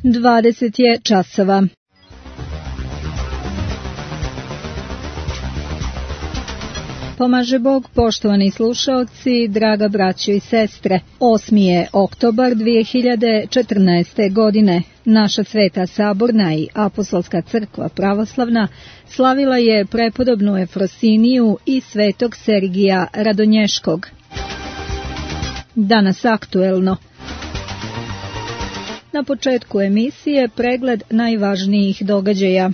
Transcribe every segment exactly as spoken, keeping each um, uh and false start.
dvadeset je časova. Pomaže Bog, poštovani slušaoci, draga braćo i sestre. osmi je oktobar dvije hiljade četrnaeste. godine. Naša Sveta Saborna i Apostolska crkva pravoslavna slavila je prepodobnu Efrosiniju i svetog Sergija Radonješkog. Danas aktuelno. Na početku emisije pregled najvažnijih događaja.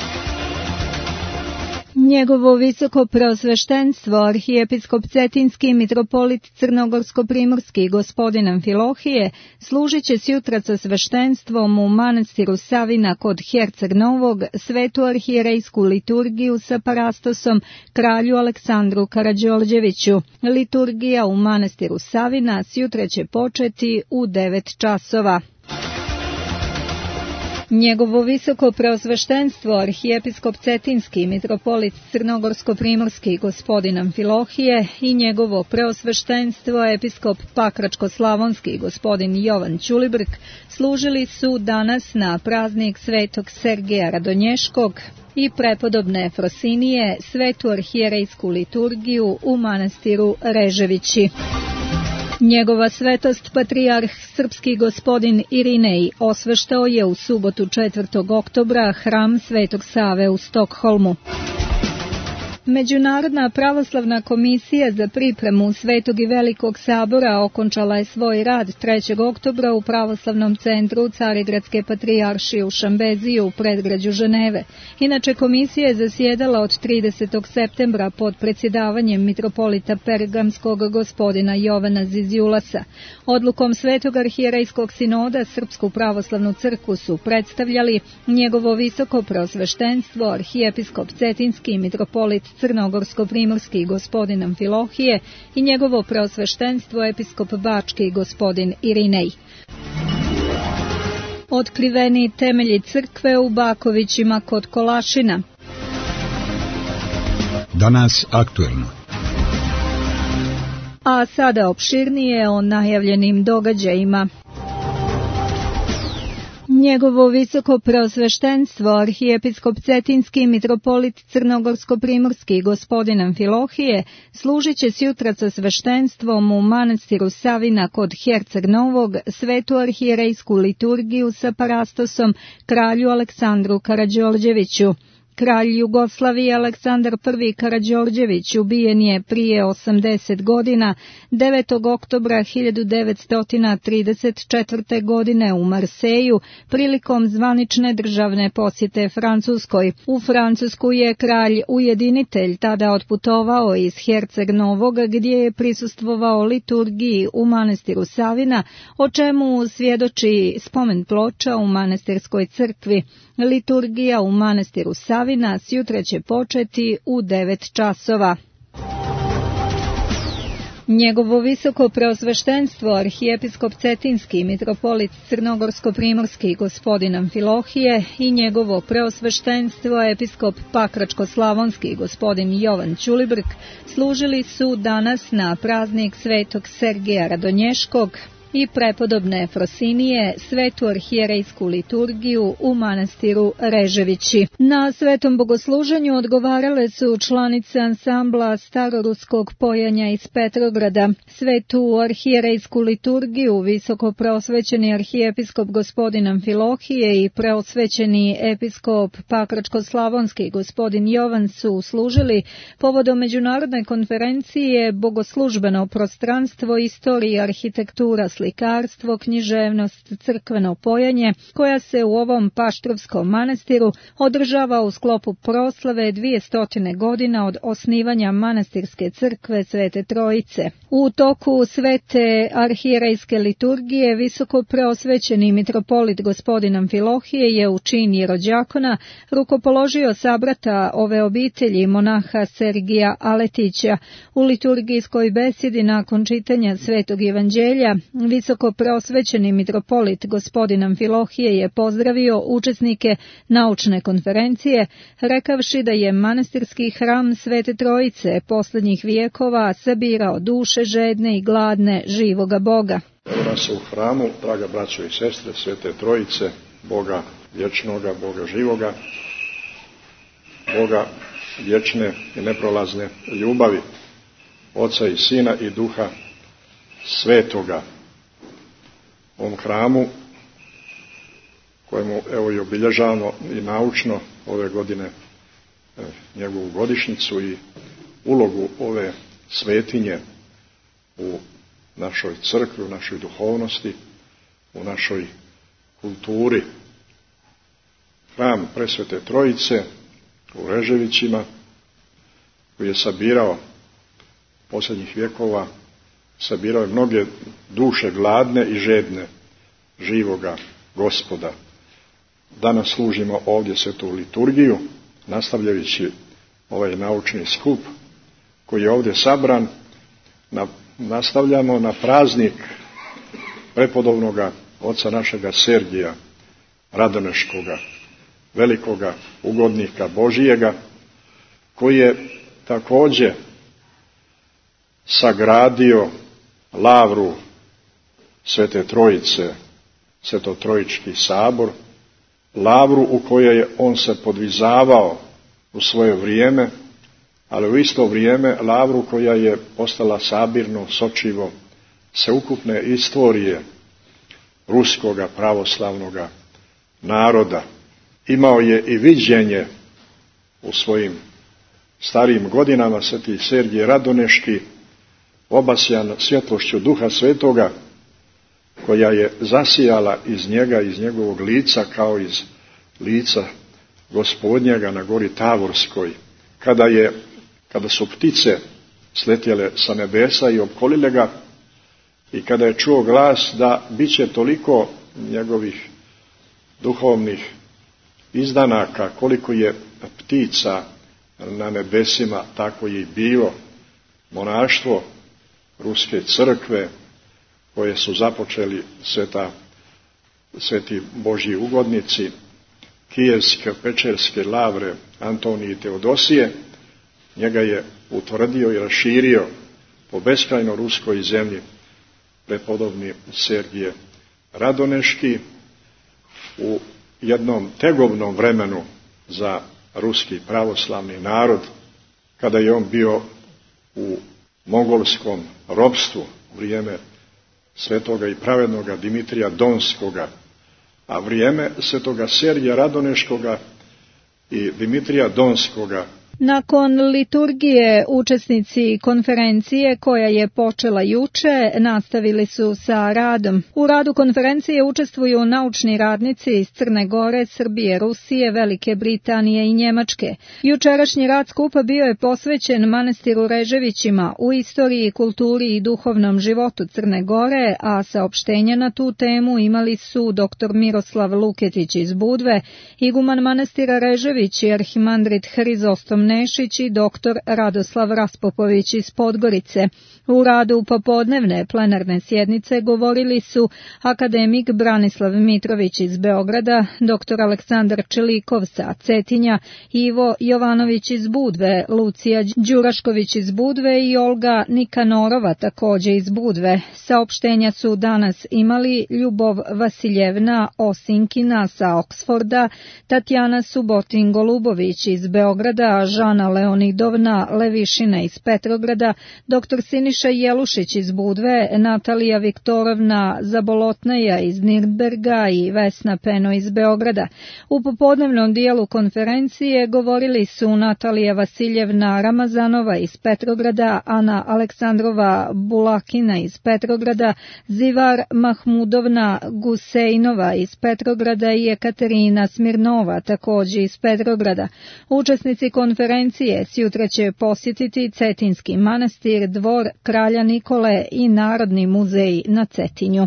Njegovo visoko preosveštenstvo, arhijepiskop Cetinski mitropolit Crnogorsko-primorski gospodin Amfilohije, služit će sjutra sa sveštenstvom u manastiru Savina kod Herceg Novog svetu arhijerejsku liturgiju sa parastosom kralju Aleksandru Karađorđeviću. Liturgija u manastiru Savina sjutra će početi u devet časova. Njegovo visoko preosveštenstvo, arhijepiskop Cetinski mitropolit Crnogorsko-primorski gospodin Amfilohije i njegovo preosveštenstvo, episkop Pakračko-slavonski gospodin Jovan Ćulibrk, služili su danas na praznik svetog Sergija Radonješkog i prepodobne Efrosinije svetu arhijerejsku liturgiju u manastiru Reževići. Njegova svetost patrijarh srpski gospodin Irinej osveštao je u subotu četvrtog oktobra hram Svetog Save u Stokholmu. Međunarodna pravoslavna komisija za pripremu Svetog i Velikog sabora okončala je svoj rad trećeg oktobra u pravoslavnom centru Carigradske patrijaršije u Šambeziju u predgrađu Ženeve. Inače, komisija je zasjedala od tridesetog septembra pod predsjedavanjem mitropolita Pergamskog gospodina Jovana Zizjulasa. Odlukom Svetog arhijerejskog sinoda Srpsku pravoslavnu crkvu su predstavljali njegovo visoko preosveštenstvo, arhijepiskop Cetinski mitropolit Crnogorsko-primorski gospodin Amfilohije i njegovo preosveštenstvo episkop Bački gospodin Irinej. Otkriveni temelji crkve u Bakovićima kod Kolašina. Danas aktuelno. A sada opširnije o najavljenim događajima. Njegovo visoko preosveštenstvo, arhijepiskop Cetinski mitropolit Crnogorsko-primorski gospodin Amfilohije, služit će sjutra sa sveštenstvom u manastiru Savina kod Herceg Novog svetu arhijerejsku liturgiju sa parastosom kralju Aleksandru Karađorđeviću. Kralj Jugoslavije Aleksandar I Karađorđević ubijen je prije osamdeset godina, devetog oktobra hiljadu devetsto trideset četvrte. godine u Marseju prilikom zvanične državne posjete Francuskoj. U Francusku je kralj ujedinitelj tada otputovao iz Herceg Novog gdje je prisustvovao liturgiji u manastiru Savina, o čemu svjedoči spomen ploča u manastirskoj crkvi. Liturgija u manastiru Savina sjutra će početi u devet časova. Njegovo visoko preosveštenstvo, arhijepiskop Cetinski mitropolit Crnogorsko-primorski gospodin Amfilohije i njegovo preosveštenstvo, episkop Pakračko-slavonski gospodin Jovan Ćulibrk, služili su danas na praznik svetog Sergija Radonješkog i prepodobne Efrosinije svetu arhijerejsku liturgiju u manastiru Reževići. Na svetom bogosluženju odgovarale su članice ansambla staroruskog pojanja iz Petrograda. Svetu arhijerejsku liturgiju visoko preosvećeni arhijepiskop gospodin Amfilohije i preosvećeni episkop Pakračko-slavonski gospodin Jovan su služili povodom međunarodne konferencije Bogoslužbeno prostranstvo, istorija, arhitektura, slikarstvo, književnost, crkveno pojanje, koja se u ovom Paštrovskom manastiru održava u sklopu proslave dvjesto godina od osnivanja manastirske crkve Svete Trojice. U toku svete arhijerejske liturgije visoko preosvećeni mitropolit gospodin Amfilohije je u čin jerođakona rukopoložio sabrata ove obitelji monaha Sergija Aletića. U liturgijskoj besedi nakon čitanja Svetog evanđelja visoko preosvećeni mitropolit gospodin Amfilohije je pozdravio učesnike naučne konferencije, rekavši da je manastirski hram Svete Trojice posljednjih vijekova sabirao duše žedne i gladne živoga Boga. Evo nas u hramu, draga braćo i sestre Svete Trojice, Boga vječnoga, Boga živoga, Boga vječne i neprolazne ljubavi, Oca i Sina i Duha Svetoga. U ovom hramu, kojemu evo i obilježavamo i naučno ove godine njegovu godišnjicu i ulogu ove svetinje u našoj crkvi, u našoj duhovnosti, u našoj kulturi. Hram Presvete Trojice u Reževićima, koji je sabirao posljednjih vjekova, sabirao je mnoge duše gladne i žedne živoga Gospoda. Danas služimo ovdje svetu liturgiju, nastavljajući ovaj naučni skup koji je ovdje sabran. Na, nastavljamo na praznik prepodobnoga oca našega Sergija Radoneškoga, velikoga ugodnika Božijega, koji je također sagradio lavru Svete Trojice, Svetotrojički sabor, lavru u kojoj je on se podvizavao u svoje vrijeme, ali u isto vrijeme lavru koja je postala sabirno sočivo sveukupne istorije ruskoga pravoslavnoga naroda. Imao je i viđenje u svojim starijim godinama, sveti Sergij Radoneški, obasjan svjetlošću Duha Svetoga, koja je zasijala iz njega, iz njegovog lica, kao iz lica Gospodnjega na gori Tavorskoj, kada je, kada su ptice sletjele sa nebesa i opkolile ga, i kada je čuo glas da bit će toliko njegovih duhovnih izdanaka, koliko je ptica na nebesima, tako je i bilo. Monaštvo Ruske crkve, koje su započeli sveta, sveti Božji ugodnici, kijevske, pečerske lavre Antonije i Teodosije, njega je utvrdio i raširio po beskrajno ruskoj zemlji prepodobni Sergije Radoneški u jednom tegobnom vremenu za ruski pravoslavni narod, kada je on bio u mongolskom ropstvu u vrijeme svetoga i pravednoga Dimitrija Donskoga, a vrijeme svetoga Sergija Radoneškoga i Dimitrija Donskoga. Nakon liturgije učesnici konferencije, koja je počela juče, nastavili su sa radom. U radu konferencije učestvuju naučni radnici iz Crne Gore, Srbije, Rusije, Velike Britanije i Njemačke. Jučerašnji rad skupa bio je posvećen manastiru Reževićima, u istoriji, kulturi i duhovnom životu Crne Gore, a saopštenja na tu temu imali su doktor Miroslav Luketić iz Budve, iguman manastira Režević i arhimandrit Hrizostom Nešić i doktor Radoslav Raspopović iz Podgorice. U radu popodnevne plenarne sjednice govorili su akademik Branislav Mitrović iz Beograda, doktor Aleksandar Čelikov sa Cetinja, Ivo Jovanović iz Budve, Lucija Đurašković iz Budve i Olga Nikanorova također iz Budve. Saopštenja su danas imali Ljubov Vasiljevna Osinkina sa Oksforda, Tatjana Subotin-Golubović iz Beograda, Žana Leonidovna Levišina iz Petrograda, doktor Siniša Jelušić iz Budve, Natalija Viktorovna Zabolotnaja iz Nirnberga i Vesna Peno iz Beograda. U popodnevnom dijelu konferencije govorili su Natalija Vasiljevna Ramazanova iz Petrograda, Ana Aleksandrova Bulakina iz Petrograda, Zivar Mahmudovna Gusejnova iz Petrograda i Ekaterina Smirnova također iz Petrograda. Učesnici konferencije sjutra će posjetiti Cetinski manastir, dvor kralja Nikole i Narodni muzej na Cetinju.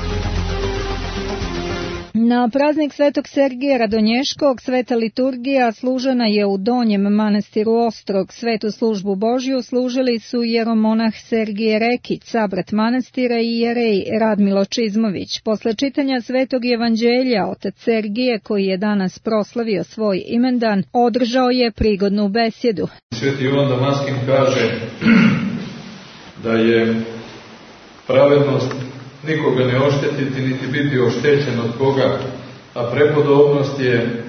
Na praznik Svetog Sergija Radonješkog sveta liturgija služena je u Donjem manastiru Ostrog. Svetu službu Božju služili su jeromonah Sergije Rekić, sabrat manastira i jerej Radmilo Čizmović. Posle čitanja Svetog evanđelja, otac Sergije, koji je danas proslavio svoj imendan, održao je prigodnu besjedu. Sveti Ivan Damaskin kaže da je pravednost nikoga ne oštetiti, niti biti oštećen od koga, a prepodobnost je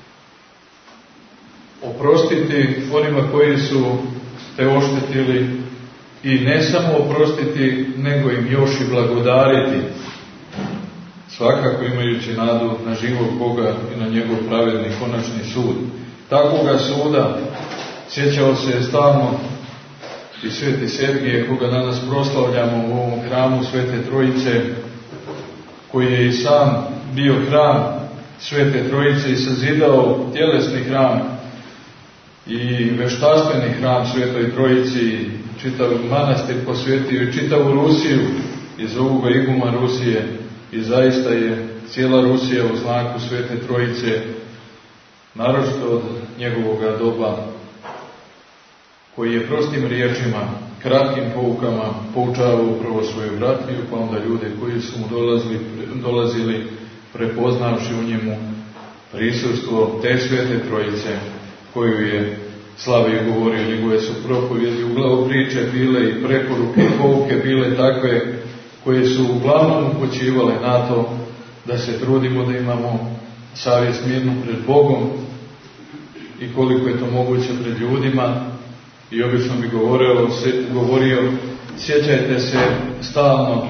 oprostiti onima koji su te oštetili i ne samo oprostiti, nego im još i blagodariti, svakako imajući nadu na živog Boga i na njegov pravedni konačni sud. Takvoga suda sjećao se stalno i sveti Sergije, koga danas proslavljamo u ovom hramu Svete Trojice, koji je i sam bio hram Svete Trojice i sazidao tjelesni hram i veštaštveni hram Svetoj Trojici, čitav manastir posvetio i čitavu Rusiju i zovu ga iguma Rusije, i zaista je cijela Rusija u znaku Svete Trojice, naročito od njegovoga doba, koji je prostim riječima, kratkim poukama poučavao upravo svoju bratiju, pa onda ljude koji su mu dolazili, dolazili prepoznavši u njemu prisustvo te Svete Trojice, koju je slavio i govorio. Njegove su propovjedi, uglavnom priče bile i preporuke i pouke bile takve, koje su uglavnom upućivale na to da se trudimo da imamo savjest mirnu pred Bogom i koliko je to moguće pred ljudima. I obično bi govorio, govorio sjećajte se stalno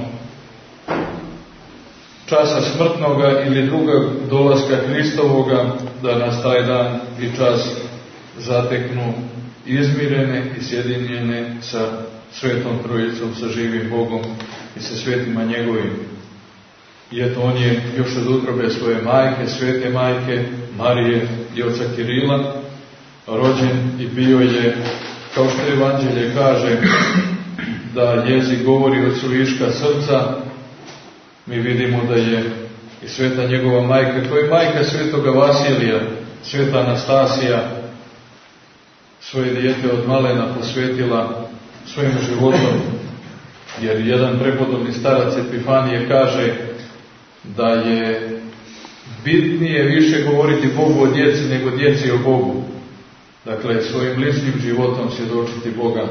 časa smrtnoga ili drugog dolaska Hristovoga, da nas taj dan i čas zateknu izmirene i sjedinjene sa Svetom Trojicom, sa živim Bogom i sa svetima njegovim. I eto, on je još od utrobe svoje majke, svete majke Marije i oca Kirila, rođen i bio je, kao što Evanđelje kaže, da jezik govori od suviška srca. Mi vidimo da je i sveta njegova majka, to je majka svetoga Vasilija, sveta Anastasija, svoje dijete od malena posvetila svojim životom, jer jedan prepodobni starac Epifanije kaže da je bitnije više govoriti Bogu o djeci nego djeci o Bogu. Dakle, svojim ličnim životom svjedočiti Boga.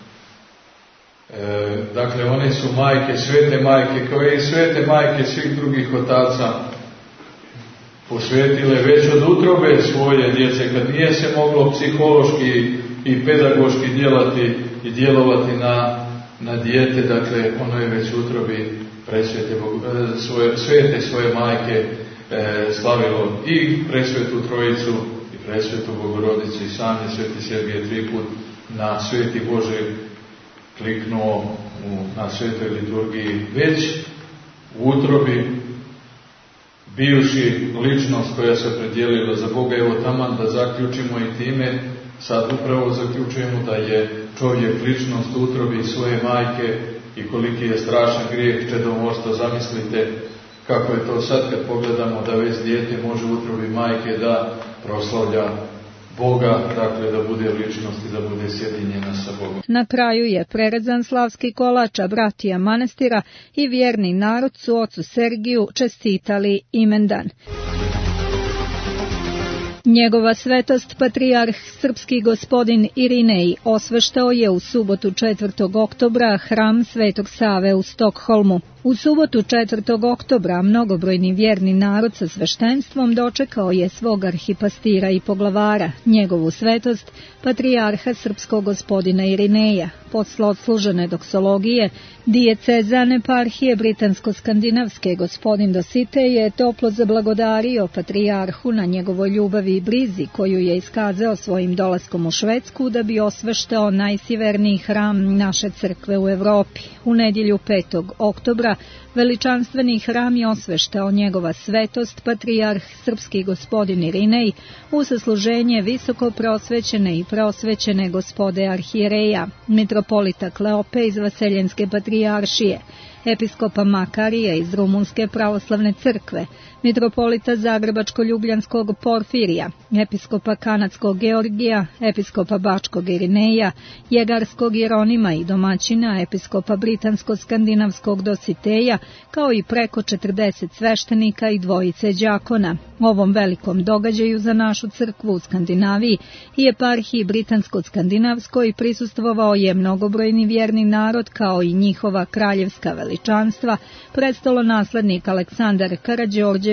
E, dakle, one su majke, svete majke, kao i svete majke svih drugih otaca, posvetile već od utrobe svoje djece, kad nije se moglo psihološki i pedagoški djelati i djelovati na, na dijete, dakle, ono je već u utrobi presvete, svoje, svete svoje majke e, slavilo i presvetu Trojicu i presvetu Bogorodicu, i sam je sveti Sergije tri put na sveti Bože kliknuo u, na svetoj liturgiji, već u utrobi bivši ličnost koja se predijelila za Boga. Evo taman da zaključimo i time, sad upravo zaključujemo da je čovjek ličnost u utrobi svoje majke i koliki je strašan grijeh čedomorstva. Zamislite kako je to sad kad pogledamo da već dijete može u utrobi majke da proslavlja Boga, dakle da bude ličnost i da bude sjedinjena sa Bogom. Na kraju je prerezan slavski kolač, a bratija manastira i vjerni narod su ocu Sergiju čestitali imendan. Njegova svetost patrijarh srpski gospodin Irinej osveštao je u subotu četvrtog oktobra hram Svetog Save u Stokholmu. U subotu četvrtog oktobra mnogobrojni vjerni narod sa sveštenstvom dočekao je svog arhipastira i poglavara, njegovu svetost, patrijarha srpskog gospodina Irineja. Posle odslužene doksologije, dijecezane eparhije britansko-skandinavske gospodin Dosite je toplo zablagodario patrijarhu na njegovoj ljubavi i brizi koju je iskazao svojim dolaskom u Švedsku da bi osveštao najsjeverniji hram naše crkve u Evropi. U nedjelju petog oktobra veličanstveni hram je osveštao njegova svetost, patrijarh srpski gospodin Irinej, u sasluženje visoko prosvećene i prosvećene gospode arhijereja, mitropolita Kleope iz Vaseljenske patrijaršije, episkopa Makarija iz Rumunske pravoslavne crkve, mitropolita Zagrebačko-Ljubljanskog Porfirija, episkopa Kanadskog Georgija, episkopa Bačkog Irineja, Jegarskog Jeronima i domaćina episkopa Britansko-Skandinavskog Dositeja, kao i preko četrdeset sveštenika i dvojice đakona. Ovom velikom događaju za našu crkvu u Skandinaviji i eparhiji Britansko-Skandinavskoj prisustvovao je mnogobrojni vjerni narod, kao i njihova kraljevska veličanstva, prestolonaslednik Aleksandar Karađorđević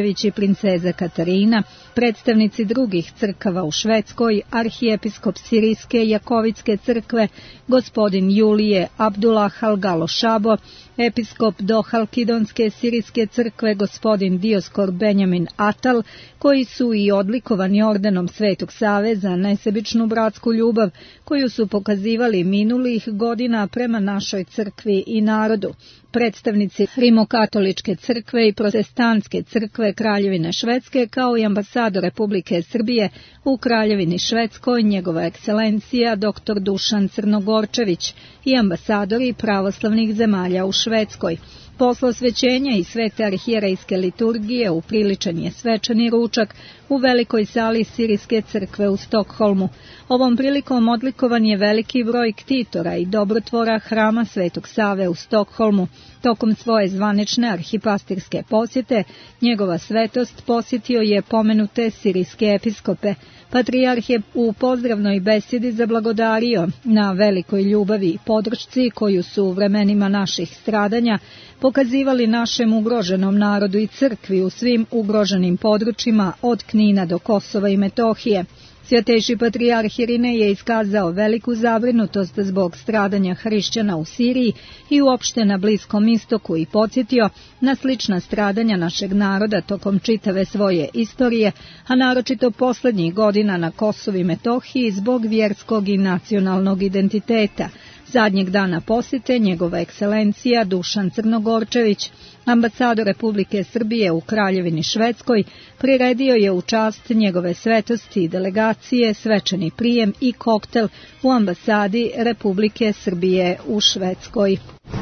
Đorđević i princeza Katarina, predstavnici drugih crkava u Švedskoj, arhijepiskop Sirijske Jakovitske crkve, gospodin Julije Abdullah Halgalo Šabo, episkop Dohalkidonske sirijske crkve gospodin Dioskor Benjamin Atal, koji su i odlikovani ordenom Svetog Save za nesebičnu bratsku ljubav koju su pokazivali minulih godina prema našoj crkvi i narodu. Predstavnici Rimokatoličke crkve i Protestantske crkve Kraljevine Švedske, kao i ambasador Republike Srbije u Kraljevini Švedskoj, njegova ekscelencija dr. Dušan Crnogorčević, i ambasadori pravoslavnih zemalja u Švedskoj. Posle osvećenja i svete arhijerejske liturgije upriličen je svečani ručak u velikoj sali Sirijske crkve u Stokholmu. Ovom prilikom odlikovan je veliki broj ktitora i dobrotvora hrama Svetog Save u Stokholmu. Tokom svoje zvanične arhipastirske posjete, njegova svetost posjetio je pomenute sirijske episkope. Patrijarh je u pozdravnoj besedi zablagodario na velikoj ljubavi i podršci koju su u vremenima naših stradanja pokazivali našem ugroženom narodu i crkvi u svim ugroženim područjima od Knina do Kosova i Metohije. Svjetejši patrijarh Irinej je iskazao veliku zabrinutost zbog stradanja hrišćana u Siriji i uopšte na Bliskom istoku i podsjetio na slična stradanja našeg naroda tokom čitave svoje istorije, a naročito posljednjih godina na Kosovu i Metohiji zbog vjerskog i nacionalnog identiteta. Zadnjeg dana posjete njegova ekscelencija Dušan Crnogorčević, ambasador Republike Srbije u Kraljevini Švedskoj, priredio je u čast njegove svetosti i delegacije svečani prijem i koktel u ambasadi Republike Srbije u Švedskoj.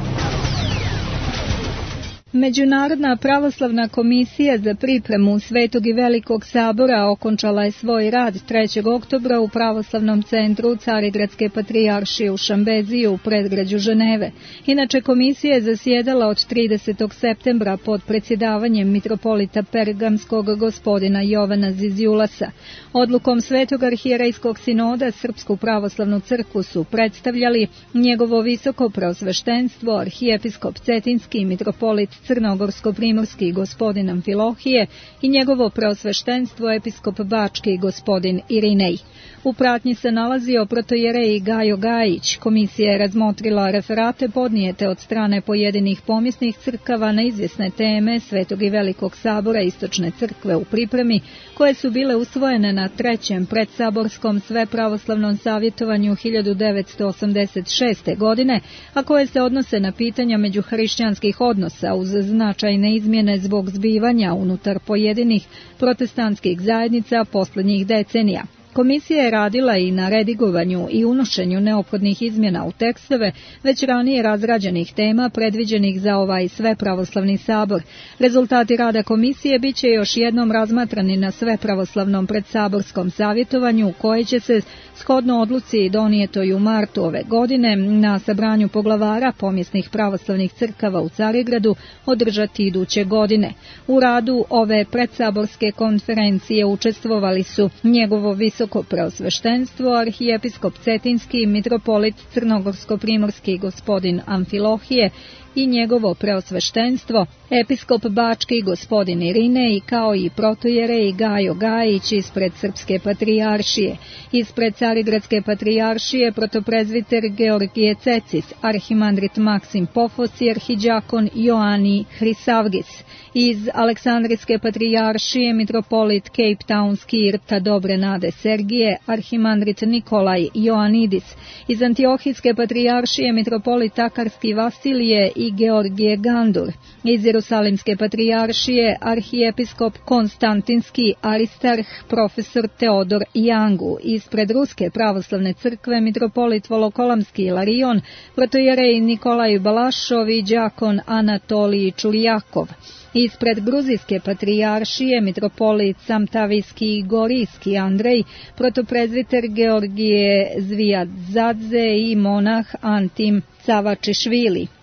Međunarodna pravoslavna komisija za pripremu Svetog i Velikog sabora okončala je svoj rad trećeg oktobra u Pravoslavnom centru Carigradske patrijaršije u Šambeziji u predgrađu Ženeve. Inače, komisija je zasjedala od tridesetog septembra pod predsjedavanjem mitropolita Pergamskog gospodina Jovana Zizjulasa. Odlukom Svetog arhijerejskog sinoda Srpsku pravoslavnu crkvu su predstavljali njegovo visoko preosveštenstvo, arhijepiskop Cetinski, mitropolit Crnogorsko-primorski gospodin Amfilohije i njegovo preosveštenstvo episkop Bački gospodin Irinej. U pratnji se nalazio protojerej Gajo Gajić. Komisija je razmotrila referate podnijete od strane pojedinih pomjesnih crkava na izvjesne teme Svetog i Velikog sabora Istočne crkve u pripremi, koje su bile usvojene na trećem predsaborskom svepravoslavnom savjetovanju hiljadu devetsto osamdeset šeste. godine, a koje se odnose na pitanja međuhrišćanskih odnosa uz značajne izmjene zbog zbivanja unutar pojedinih protestantskih zajednica posljednjih decenija. Komisija je radila i na redigovanju i unošenju neophodnih izmjena u tekstove već ranije razrađenih tema predviđenih za ovaj svepravoslavni sabor. Rezultati rada komisije bit će još jednom razmatrani na svepravoslavnom predsaborskom savjetovanju koje će se shodno odluci donijetoj u martu ove godine na sabranju poglavara pomjesnih pravoslavnih crkava u Carigradu održati iduće godine. U radu ove predsaborske konferencije učestvovali su njegovo visoko preosveštenstvo, arhijepiskop Cetinski, mitropolit Crnogorsko-primorski gospodin Amfilohije i njegovo preosveštenstvo, episkop Bački gospodin Irinej, kao i protojerej Gajo Gajić ispred Srpske patrijaršije. Ispred Carigradske patrijaršije protoprezviter Georgije Cecis, arhimandrit Maksim Pofos i arhidjakon Joani Hrisavgis. Iz Aleksandrijske patrijaršije mitropolit Cape Townski Irta Dobre Nade Sergije, arhimandrit Nikolaj Joanidis. Iz Antiohijske patrijaršije mitropolit Takarski Vasilije i Georgije Gandur. Iz Jerusalimske patrijaršije arhijepiskop Konstantinski Aristarh profesor Teodor Jangu. Ispred Ruske pravoslavne crkve mitropolit Volokolamski Ilarion, protojerej Nikolaj Balašov i đakon Anatolij Čulijakov. Ispred Gruzijske patrijaršije mitropolit Samtavijski i Gorijski Andrej, protoprezviter Georgije Zvijadzadze i monah Antim Cavačišvili.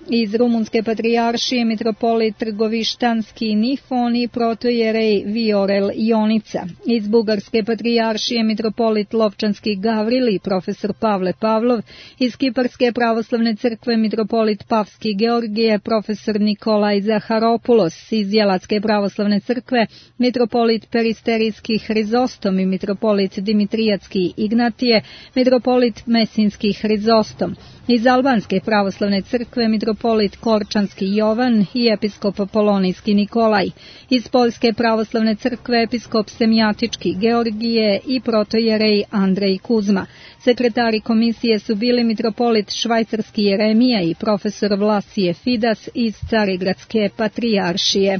Iz Rumunske patrijaršije mitropolit Trgovištanski Nifon i protojerej Viorel Jonica. Iz Bugarske patrijaršije mitropolit Lovčanski Gavril i profesor Pavle Pavlov. Iz Kiparske pravoslavne crkve mitropolit Pavski Georgije, profesor Nikolaj Zaharopulos. Iz Jelatske pravoslavne crkve mitropolit Peristerijski Hrizostom i mitropolit Dimitrijatski Ignatije, mitropolit Mesinski Hrizostom. Iz Albanske pravoslavne crkve mitropolit Korčanski Jovan i episkop Polonijski Nikolaj. Iz Poljske pravoslavne crkve episkop Semjatički Georgije i protojerej Andrej Kuzma. Sekretari komisije su bili mitropolit Švajcarski Jeremija i profesor Vlasije Fidas iz Carigradske patrijaršije.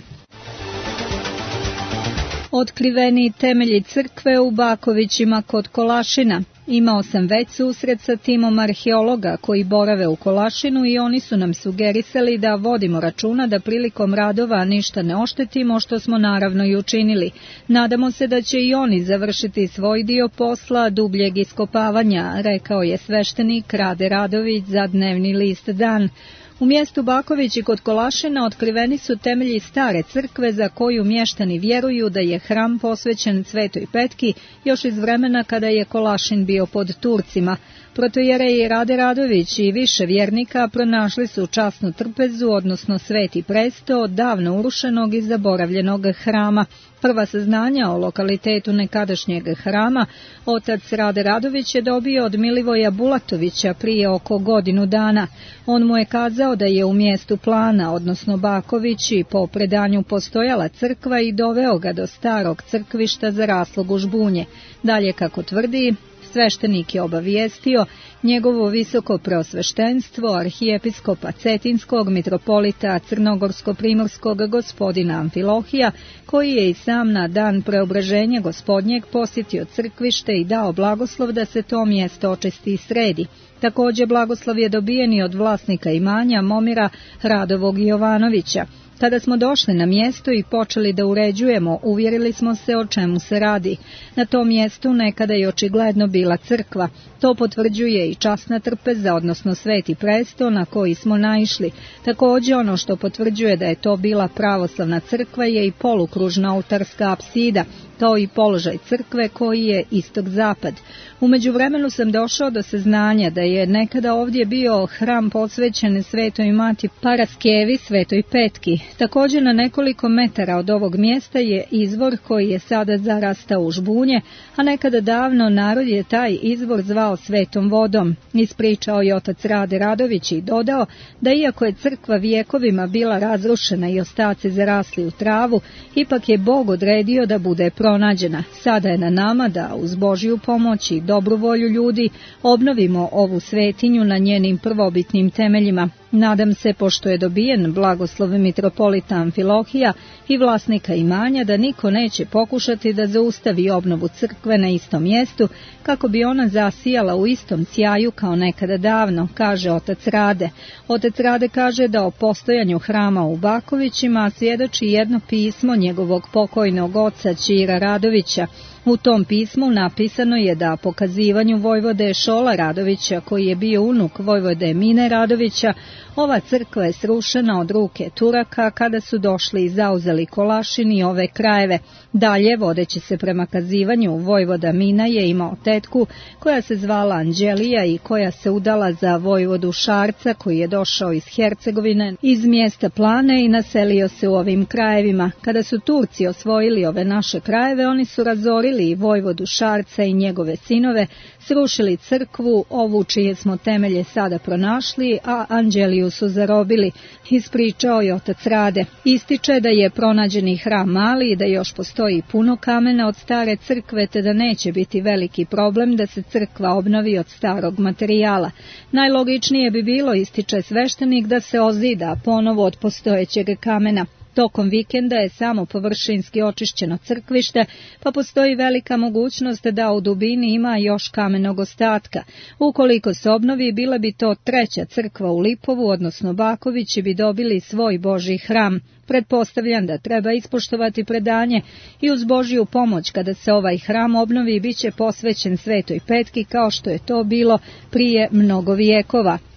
Otkriveni temelji crkve u Bakovićima kod Kolašina. Imao sam već susret sa timom arheologa koji borave u Kolašinu i oni su nam sugerisali da vodimo računa da prilikom radova ništa ne oštetimo, što smo naravno i učinili. Nadamo se da će i oni završiti svoj dio posla dubljeg iskopavanja, rekao je sveštenik Rade Radović za dnevni list Dan. U mjestu Bakovići kod Kolašina otkriveni su temelji stare crkve za koju mještani vjeruju da je hram posvećen Svetoj Petki još iz vremena kada je Kolašin bio pod Turcima. Protojerej Rade Radović i više vjernika pronašli su časnu trpezu, odnosno Sveti presto, davno urušenog i zaboravljenog hrama. Prva saznanja o lokalitetu nekadašnjeg hrama otac Rade Radović je dobio od Milivoja Bulatovića prije oko godinu dana. On mu je kazao da je u mjestu Plana, odnosno Bakovići, po predanju postojala crkva i doveo ga do starog crkvišta zaraslog u žbunje. Dalje, kako tvrdi, sveštenik je obavijestio njegovo visoko preosveštenstvo arhijepiskopa Cetinskog mitropolita Crnogorsko-primorskog gospodina Amfilohija, koji je i sam na dan preobraženja gospodnjeg posjetio crkvište i dao blagoslov da se to mjesto očisti i sredi. Također blagoslov je dobijen i od vlasnika imanja Momira Radovog Jovanovića. Kada smo došli na mjesto i počeli da uređujemo, uvjerili smo se o čemu se radi. Na tom mjestu nekada je očigledno bila crkva. To potvrđuje i časna trpeza, odnosno Sveti presto na koji smo naišli. Također ono što potvrđuje da je to bila pravoslavna crkva je i polukružna oltarska apsida, kao i položaj crkve koji je istok-zapad. U međuvremenu sam došao do saznanja da je nekada ovdje bio hram posvećen Svetoj Mati Paraskevi, Svetoj Petki. Također na nekoliko metara od ovog mjesta je izvor koji je sada zarastao u žbunje, a nekada davno narod je taj izvor zvao Svetom vodom. Ispričao je otac Rade Radović i dodao da iako je crkva vijekovima bila razrušena i ostaci zarasli u travu, ipak je Bog odredio da bude pronađena. Sada je na nama da uz Božju pomoć i dobru volju ljudi obnovimo ovu svetinju na njenim prvobitnim temeljima. Nadam se, pošto je dobijen blagoslov mitropolita Amfilohija i vlasnika imanja, da niko neće pokušati da zaustavi obnovu crkve na istom mjestu, kako bi ona zasijala u istom sjaju kao nekada davno, kaže otac Rade. Otac Rade kaže da o postojanju hrama u Bakovićima svjedoči jedno pismo njegovog pokojnog oca Ćira Radovića. U tom pismu napisano je da pokazivanju vojvode Šola Radovića, koji je bio unuk vojvode Mine Radovića, ova crkva je srušena od ruke Turaka kada su došli i zauzeli Kolašin i ove krajeve. Dalje, vodeći se prema kazivanju, vojvoda Mina je imao tetku koja se zvala Anđelija i koja se udala za vojvodu Šarca, koji je došao iz Hercegovine, iz mjesta Plane i naselio se u ovim krajevima. Kada su Turci osvojili ove naše krajeve, oni su razorili i vojvodu Šarca i njegove sinove, srušili crkvu, ovu čije smo temelje sada pronašli, a Anđeliju su zarobili, ispričao je otac Rade. Ističe da je pronađeni hram mali i da još postoji puno kamena od stare crkve, te da neće biti veliki problem da se crkva obnovi od starog materijala. Najlogičnije bi bilo, ističe sveštenik, da se ozida ponovo od postojećeg kamena. Tokom vikenda je samo površinski očišćeno crkvište, pa postoji velika mogućnost da u dubini ima još kamenog ostatka. Ukoliko se obnovi, bila bi to treća crkva u Lipovu, odnosno Bakovići bi dobili svoj Božji hram. Pretpostavljam da treba ispoštovati predanje i uz Božju pomoć kada se ovaj hram obnovi bit će posvećen Svetoj Petki kao što je to bilo prije mnogo vijekova.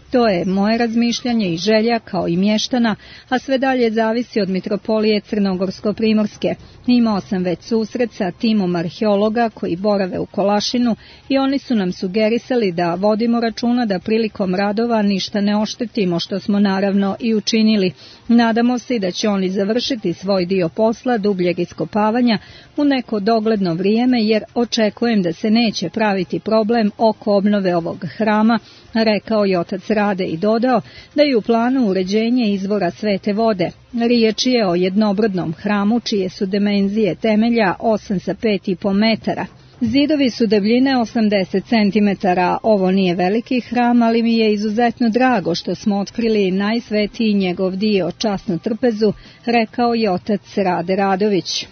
To je moje razmišljanje i želja kao i mještana, a sve dalje zavisi od mitropolije Crnogorsko-primorske. Imao sam već susret sa timom arheologa koji borave u Kolašinu i oni su nam sugerisali da vodimo računa da prilikom radova ništa ne oštetimo, što smo naravno i učinili. Nadamo se i da će oni završiti svoj dio posla dubljeg iskopavanja u neko dogledno vrijeme, jer očekujem da se neće praviti problem oko obnove ovog hrama, rekao je otac Rade i dodao da je u planu uređenje izvora svete vode. Riječ je o jednobrodnom hramu čije su dimenzije temelja osam sa pet i po metara. Zidovi su debljine osamdeset centimetara. Ovo nije veliki hram, ali mi je izuzetno drago što smo otkrili najsvetiji njegov dio, časnu trpezu, rekao je otac Rade Radović.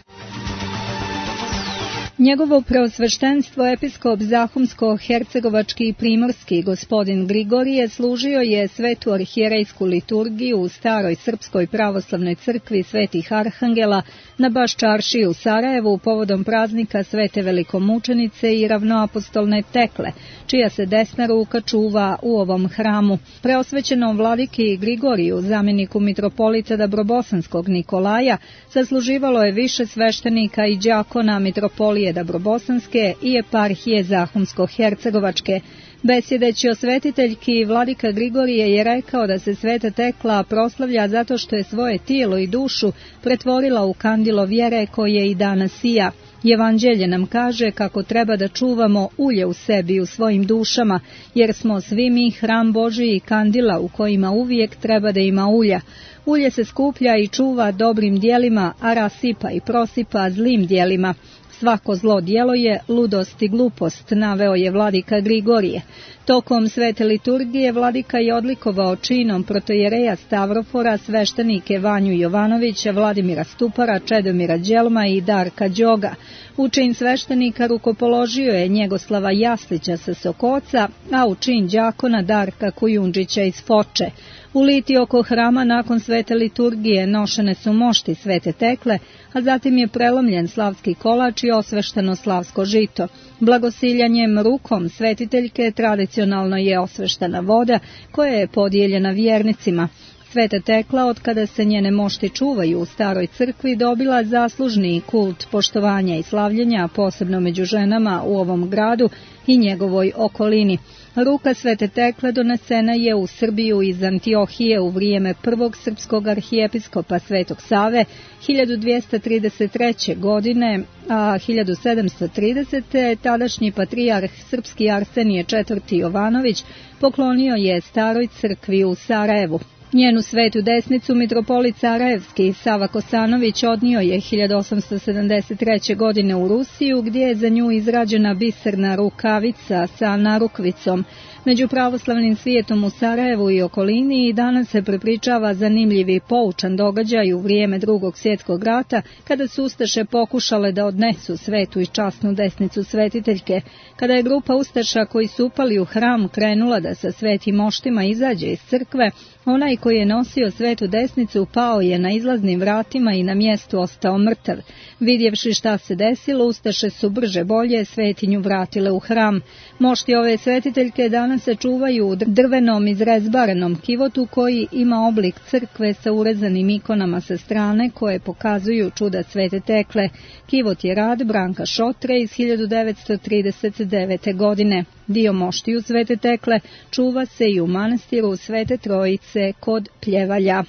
Njegovo preosveštenstvo episkop Zahumsko-hercegovački i primorski gospodin Grigorije služio je svetu arhijerejsku liturgiju u staroj srpskoj pravoslavnoj crkvi svetih arhangela na Baščaršiji u Sarajevu povodom praznika svete velikomučenice i ravnoapostolne Tekle, čija se desna ruka čuva u ovom hramu. Preosvećenom vladiki Grigoriju, zamjeniku mitropolita Dabrobosanskog Nikolaja, zasluživalo je više sveštenika i đakona mitropolije Dabrobosanske i eparhije Zahumsko-hercegovačke. Besjedeći o svetiteljki, vladika Grigorije je rekao da se sveta Tekla proslavlja zato što je svoje tijelo i dušu pretvorila u kandilo vjere koje i danas sija. Evanđelje nam kaže kako treba da čuvamo ulje u sebi i u svojim dušama, jer smo svi mi hram Božji i kandila u kojima uvijek treba da ima ulja. Ulje se skuplja i čuva dobrim djelima, a rasipa i prosipa zlim djelima. Svako zlo djelo je ludost i glupost, naveo je vladika Grigorije. Tokom svete liturgije vladika je odlikovao činom protojereja Stavrofora, sveštenike Vanju Jovanovića, Vladimira Stupara, Čedomira Đelma i Darka Đoga. U čin sveštenika rukopoložio je Njegoslava Jaslića sa Sokoca, a u čin đakona Darka Kujundžića iz Foče. U liti oko hrama nakon svete liturgije nošene su mošti svete Tekle, a zatim je prelomljen slavski kolač i osvešteno slavsko žito. Blagosiljanjem rukom svetiteljke tradicionalno je osveštena voda koja je podijeljena vjernicima. Sveta Tekla, od kada se njene mošti čuvaju u staroj crkvi, dobila zaslužni kult poštovanja i slavljenja, posebno među ženama u ovom gradu i njegovoj okolini. Ruka svete Tekle donesena je u Srbiju iz Antiohije u vrijeme prvog srpskog arhijepiskopa Svetog Save hiljadu dvjesto trideset treće. godine, a hiljadu sedamsto tridesete. tadašnji patrijarh srpski Arsenije četvrti. Jovanović poklonio je staroj crkvi u Sarajevu. Njenu svetu desnicu mitropolit Sarajevski Sava Kosanović odnio je hiljadu osamsto sedamdeset treće. godine u Rusiju, gdje je za nju izrađena biserna rukavica sa narukvicom. Među pravoslavnim svijetom u Sarajevu i okolini i danas se prepričava zanimljiv i poučan događaj u vrijeme Drugog svjetskog rata, kada su ustaše pokušale da odnesu svetu i časnu desnicu svetiteljke. Kada je grupa ustaša koji su upali u hram krenula da sa svetim moštima izađe iz crkve, onaj koji je nosio svetu desnicu pao je na izlaznim vratima i na mjestu ostao mrtav. Vidjevši šta se desilo, ustaše su brže bolje svetinju vratile u hram. Mošti ove svetiteljke danas se čuvaju u drvenom izrezbarenom kivotu koji ima oblik crkve sa urezanim ikonama sa strane koje pokazuju čuda svete Tekle. Kivot je rad Branka Šotre iz hiljadu devetsto trideset devete. godine. Dio moštiju svete Tekle čuva se i u manastiru Svete Trojice kod Pljevalja.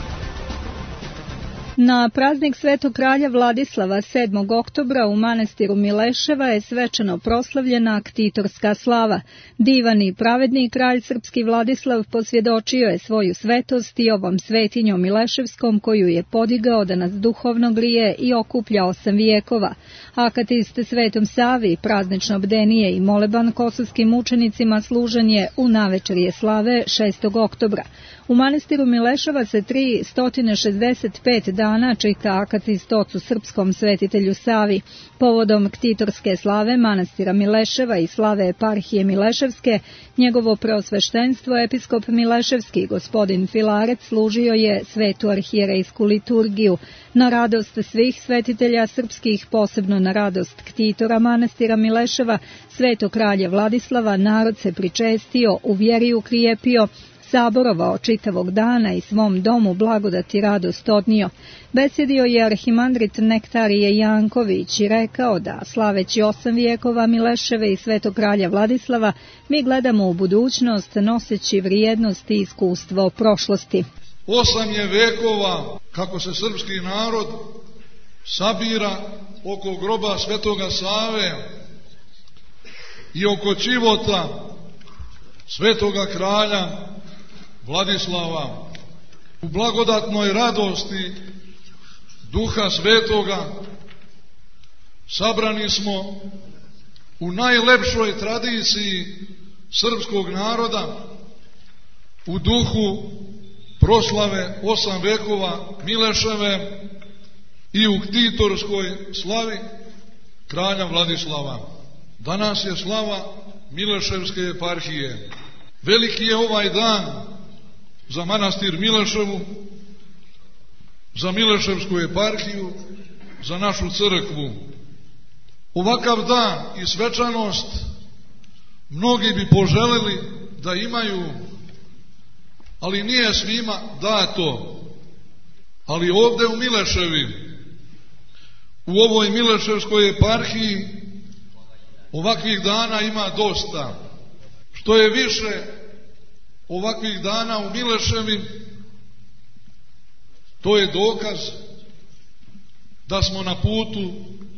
Na praznik Svetog kralja Vladislava sedmog oktobra u manastiru Mileševa je svečano proslavljena aktitorska slava. Divan i pravedni kralj srpski Vladislav posvjedočio je svoju svetost i ovom svetinjom Mileševskom koju je podigao da nas duhovno grije i okuplja osam vijekova. Akatiste Svetom Savi, praznično bdenije i moleban kosovskim učenicima služen je u navečerje slave šestog oktobra. U manastiru Mileševa se tri stotine šezdeset pet dana čita akatist ocu srpskom svetitelju Savi. Povodom ktitorske slave manastira Mileševa i slave eparhije Mileševske, njegovo preosveštenstvo episkop Mileševski gospodin Filarec služio je svetu arhijerejsku liturgiju. Na radost svih svetitelja srpskih, posebno na radost ktitora manastira Mileševa, svetog kralja Vladislava, narod se pričestio, u vjeri ukrijepio, saborovao čitavog dana i svom domu blagodat i radost odnio. Besjedio je arhimandrit Nektarije Janković i rekao da, slaveći osam vijekova Mileševe i svetog kralja Vladislava, mi gledamo u budućnost noseći vrijednost i iskustvo prošlosti. Osam je vekova kako se srpski narod sabira oko groba svetoga Save i oko čivota svetoga kralja Vladislava. U blagodatnoj radosti Duha Svetoga sabrani smo u najlepšoj tradiciji srpskog naroda, u duhu proslave osam vekova Mileševe i u ktitorskoj slavi kralja Vladislava. Danas je slava Mileševske eparhije. Veliki je ovaj dan za manastir Mileševu, za Mileševsku eparhiju, za našu crkvu. Ovakav dan i svečanost mnogi bi poželeli da imaju, ali nije svima dato. Ali ovdje u Mileševi, u ovoj Mileševskoj eparhiji, ovakvih dana ima dosta. Što je više ovakvih dana u Mileševi, to je dokaz da smo na putu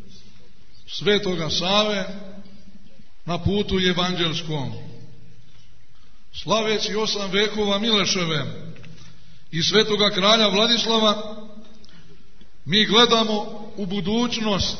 svetoga Save, na putu evanđelskom. Slaveći osam vekova Mileševe i svetoga kralja Vladislava, mi gledamo u budućnost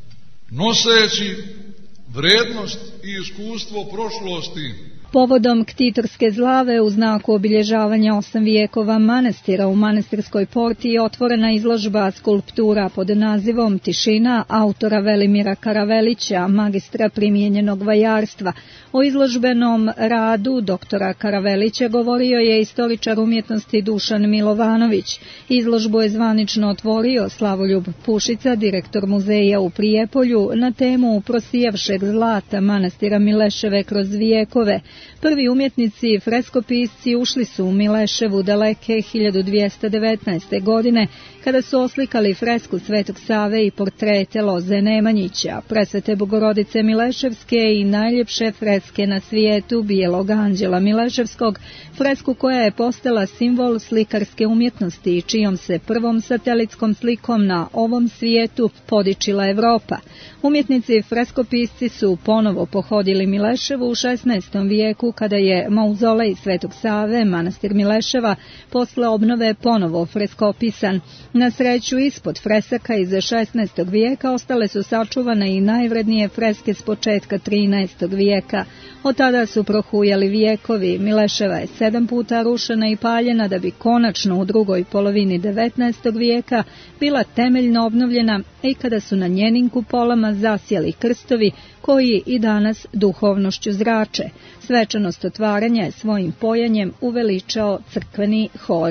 noseći vrednost i iskustvo prošlosti. Povodom ktitorske slave u znaku obilježavanja osam vijekova manastira u manastirskoj porti je otvorena izložba skulptura pod nazivom Tišina autora Velimira Karavelića, magistra primijenjenog vajarstva. O izložbenom radu doktora Karavelića govorio je istoričar umjetnosti Dušan Milovanović. Izložbu je zvanično otvorio Slavoljub Pušica, direktor muzeja u Prijepolju, na temu prosijavšeg zlata manastira Mileševe kroz vijekove. Prvi umjetnici i freskopisci ušli su u Mileševu daleke hiljadu dvjesto devetnaeste. godine, kada su oslikali fresku Svetog Save i portrete Loze Nemanjića, Presvete Bogorodice Mileševske i najljepše freske na svijetu Bijelog anđela Mileševskog, fresku koja je postala simbol slikarske umjetnosti i čijom se prvom satelitskom slikom na ovom svijetu podičila Evropa. Umjetnici i freskopisci su ponovo pohodili Mileševu u šesnaestom vijeku, kada je mauzolej Svetog Save, manastir Mileševa, posle obnove ponovo freskopisan. Na sreću, ispod fresaka iz šesnaestog vijeka ostale su sačuvane i najvrednije freske s početka trinaestog vijeka. Od tada su prohujali vijekovi. Mileševa je sedam puta rušena i paljena, da bi konačno u drugoj polovini devetnaestog vijeka bila temeljno obnovljena i kada su na njenim kupolama zasjeli krstovi koji i danas duhovnošću zrače. Svečanost otvaranja je svojim pojanjem uveličao crkveni hor.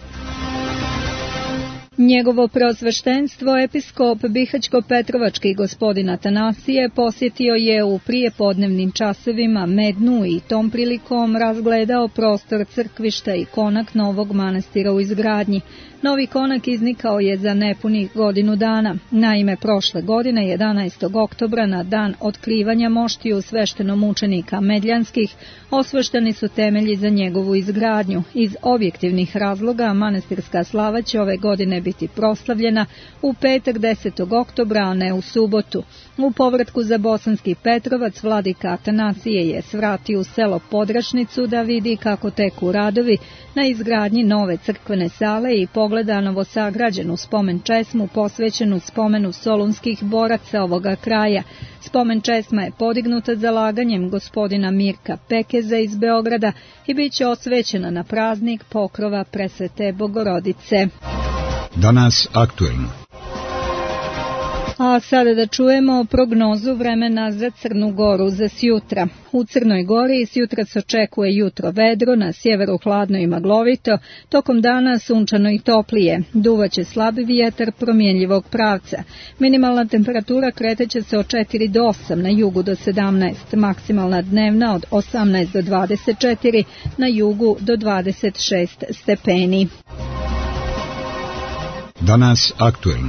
Njegovo preosveštenstvo episkop Bihaćko-Petrovački gospodin Atanasije posjetio je u prijepodnevnim časovima Mednu i tom prilikom razgledao prostor crkvišta i konak novog manastira u izgradnji. Novi konak iznikao je za nepunih godinu dana. Naime, prošle godine, jedanaestog oktobra, na dan otkrivanja moštiju sveštenomučenika Medljanskih, osvešteni su temelji za njegovu izgradnju. Iz objektivnih razloga manastirska slava će ove godine biti proslavljena u petak desetog oktobra, a ne u subotu. U povratku za Bosanski Petrovac vladika Atanasije je svratio u selo Podrašnicu da vidi kako teku radovi na izgradnji nove crkvene sale i pogleda novosagrađenu spomen česmu posvećenu spomenu solunskih boraca ovoga kraja. Spomen česma je podignuta zalaganjem gospodina Mirka Pekeza iz Beograda i bit će osvećena na praznik pokrova Presvete Bogorodice. Danas aktuelno. A sada da čujemo prognozu vremena za Crnu Goru za sjutra. U Crnoj Gori sjutra se očekuje jutro vedro, na sjeveru hladno i maglovito, tokom dana sunčano i toplije. Duvaće slabi vjetar promjenjivog pravca. Minimalna temperatura kreteće se od četiri do osam, na jugu do sedamnaest, maksimalna dnevna od osamnaest do dvadeset četiri, na jugu do dvadeset šest stepeni. Danas aktuelno.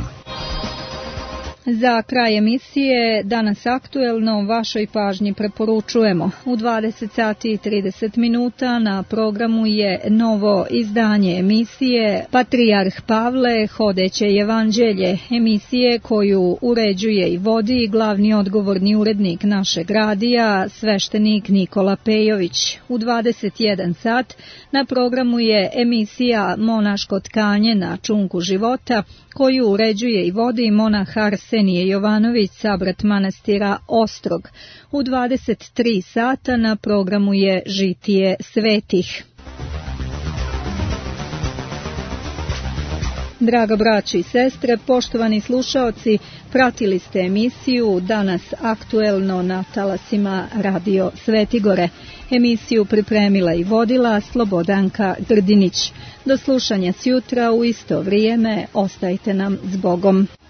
Za kraj emisije Danas aktuelno vašoj pažnji preporučujemo. U dvadeset sati i trideset minuta na programu je novo izdanje emisije Patrijarh Pavle, Hodeće evanđelje, emisije koju uređuje i vodi glavni odgovorni urednik našeg radija, sveštenik Nikola Pejović. U dvadeset jedan sat na programu je emisija Monaško tkanje na čunku života, koju uređuje i vodi monah Arsenije Jovanović, sabrat manastira Ostrog. U dvadeset tri sata na programu je Žitije svetih. Draga braćo i sestre, poštovani slušaoci, pratili ste emisiju Danas aktuelno na talasima Radio Svetigore. Emisiju pripremila i vodila Slobodanka Grdinić. Do slušanja sjutra u isto vrijeme, ostajte nam s Bogom.